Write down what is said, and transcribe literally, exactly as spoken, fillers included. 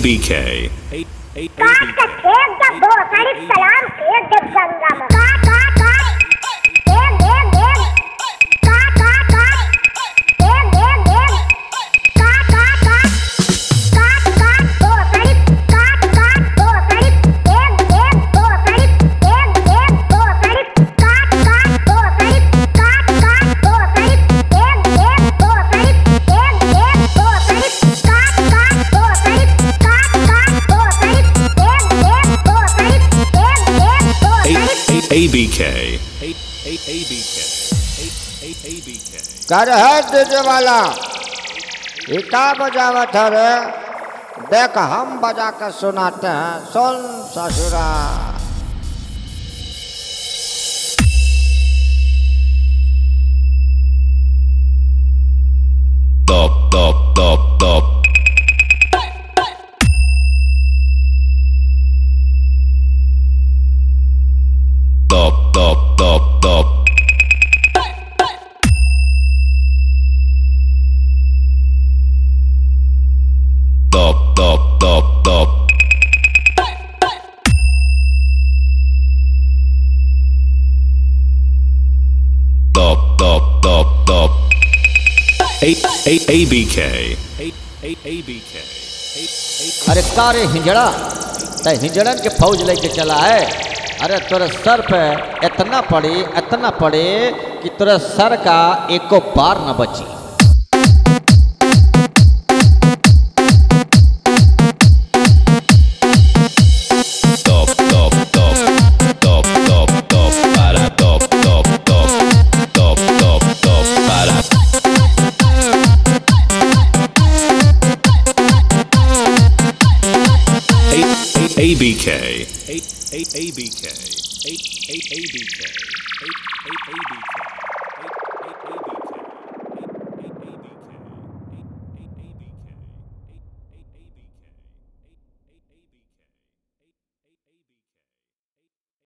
B K. काट के फेंक दे दो सारी सलाम फेंक दे गंगा में काट काट काट फेंक फेंक फेंक काट काट काट फेंक फेंक फेंक काट काट काट काट काट दो सारी काट काट दो सारी फेंक फेंक दो सारी फेंक फेंक दो सारी काट काट दो सारी काट काट दो सारी फेंक फेंक दो सारी फेंक फेंक दो सारी काट काट दो सारी काट काट दो सारी A B K. A B K. A B K. कर है डीजे वाला इटा बजावत है रे देख हम बजा कर सुनाते हैं सुन ससुरा Top, top, top, top. Top, top, top, top. Top, top, top, top. Top, top, top, top. A A A B K. A A A B K. अरे कारे हिंजड़ा ते हिंजड़न के फौज लेके चला है। अरे तोरे सर पे इतना पड़ी इतना पड़ी कि तोरे सर का एको बार न बची। Top, top, top, top, top, top, para, top, top, top, top, top, top, para. A A A B K. A A A B K. A A A B K. A A A